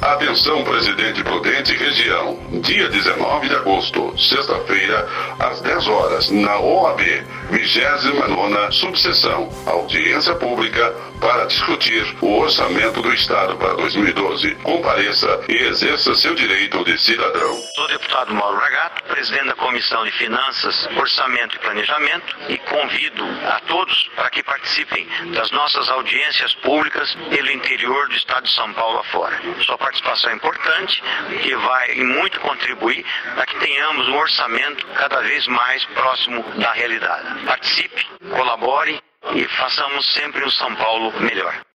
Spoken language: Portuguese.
Atenção, presidente Prudente Região. Dia 19 de agosto, sexta-feira, às 10 horas, na OAB, 29ª Subseção, audiência pública para discutir o orçamento do Estado para 2012. Compareça e exerça seu direito de cidadão. Sou o deputado Mauro Bragato, presidente da Comissão de Finanças, Orçamento e Planejamento, e convido a todos para que participem das nossas audiências públicas pelo interior do Estado de São Paulo afora. Sua participação é importante, que vai muito contribuir para que tenhamos um orçamento cada vez mais próximo da realidade. Participe, colabore e façamos sempre um São Paulo melhor.